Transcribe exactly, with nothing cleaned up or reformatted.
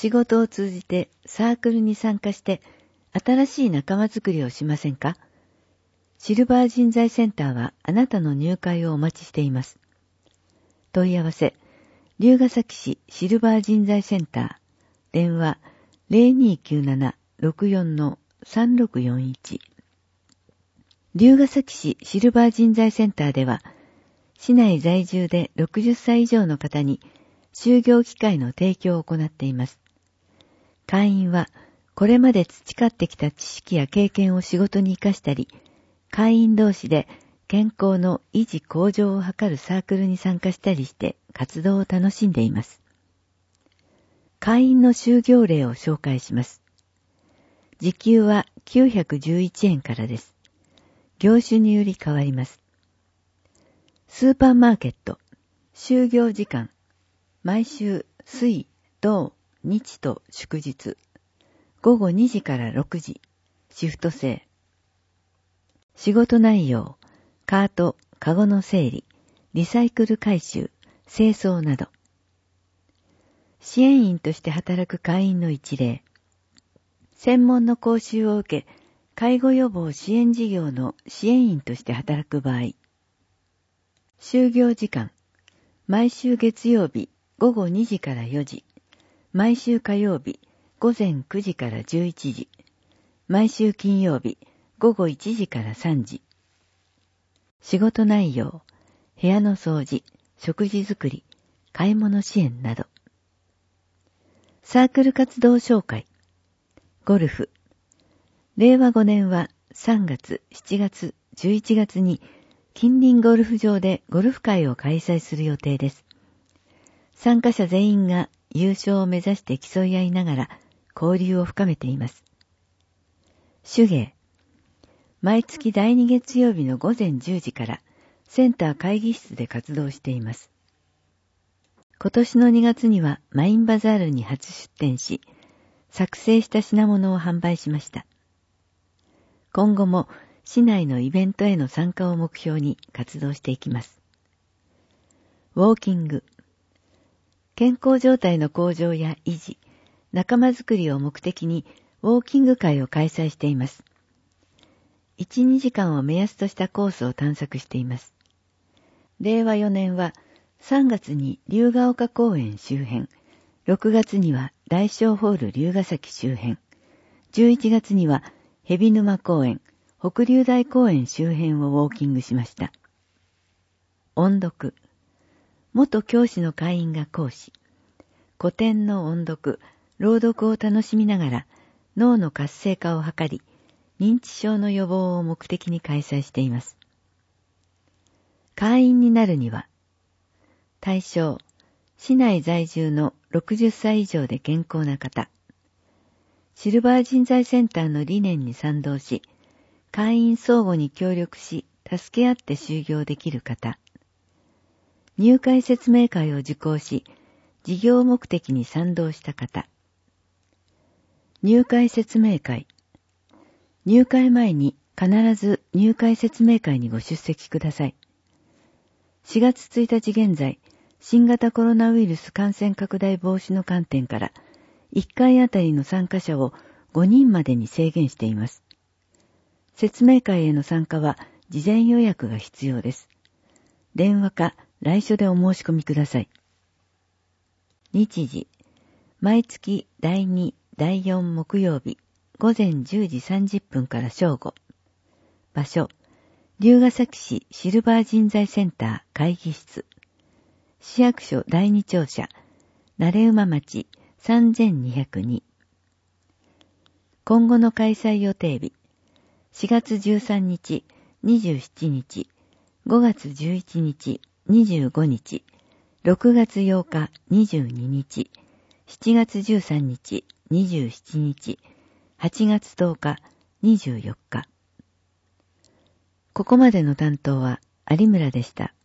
仕事を通じてサークルに参加して新しい仲間づくりをしませんか？シルバー人材センターはあなたの入会をお待ちしています。問い合わせ、龍ケ崎市シルバー人材センター、電話 ゼロにーきゅうなな ろくよん さんろくよんいち。龍ケ崎市シルバー人材センターでは、市内在住でろくじゅっさい以上の方に就業機会の提供を行っています。会員は、これまで培ってきた知識や経験を仕事に活かしたり、会員同士で健康の維持向上を図るサークルに参加したりして活動を楽しんでいます。会員の就業例を紹介します。時給はきゅうひゃくじゅういちえんからです。業種により変わります。スーパーマーケット、就業時間、毎週水、土、日と祝日、ごごにじからろくじ、シフト制。仕事内容、カート、カゴの整理、リサイクル回収、清掃など。支援員として働く会員の一例。専門の講習を受け、介護予防支援事業の支援員として働く場合。就業時間、毎週月曜日ごごにじからよじ、毎週火曜日ごぜんくじからじゅういちじ、毎週金曜日ごごいちじからさんじ。仕事内容、部屋の掃除、食事作り、買い物支援など。サークル活動紹介、ゴルフ。れいわごねんはさんがつ、しちがつ、じゅういちがつに近隣ゴルフ場でゴルフ会を開催する予定です。参加者全員が優勝を目指して競い合いながら交流を深めています。手芸。毎月だいに月曜日のごぜんじゅうじからセンター会議室で活動しています。今年のにがつにはマインバザールに初出店し、作成した品物を販売しました。今後も市内のイベントへの参加を目標に活動していきます。ウォーキング。健康状態の向上や維持、仲間づくりを目的にウォーキング会を開催しています。いち、にじかんを目安としたコースを探索しています。れいわよねんはさんがつに龍ヶ丘公園周辺、ろくがつには大正ホール龍ヶ崎周辺、じゅういちがつには蛇沼公園、北龍台公園周辺をウォーキングしました。音読。元教師の会員が講師。古典の音読、朗読を楽しみながら脳の活性化を図り、認知症の予防を目的に開催しています。会員になるには、対象、市内在住のろくじゅっさい以上で健康な方。シルバー人材センターの理念に賛同し、会員相互に協力し、助け合って就業できる方。入会説明会を受講し、事業目的に賛同した方。入会説明会。入会前に必ず入会説明会にご出席ください。しがつついたち現在、新型コロナウイルス感染拡大防止の観点から、いっかいあたりの参加者をごにんまでに制限しています。説明会への参加は事前予約が必要です。電話か来所でお申し込みください。日時、毎月だいに、だいよん木曜日、ごぜんじゅうじさんじゅっぷんから正午。場所、龍ケ崎市シルバー人材センター会議室。市役所だいに庁舎、慣馬町さんぜんにひゃくに。今後の開催予定日、しがつじゅうさんにち、にじゅうしちにち、ごがつじゅういちにち、にじゅうごにち、ろくがつようか、にじゅうににち、しちがつじゅうさんにち、にじゅうしちにち、はちがつとおか、にじゅうよっか。ここまでの担当は有村でした。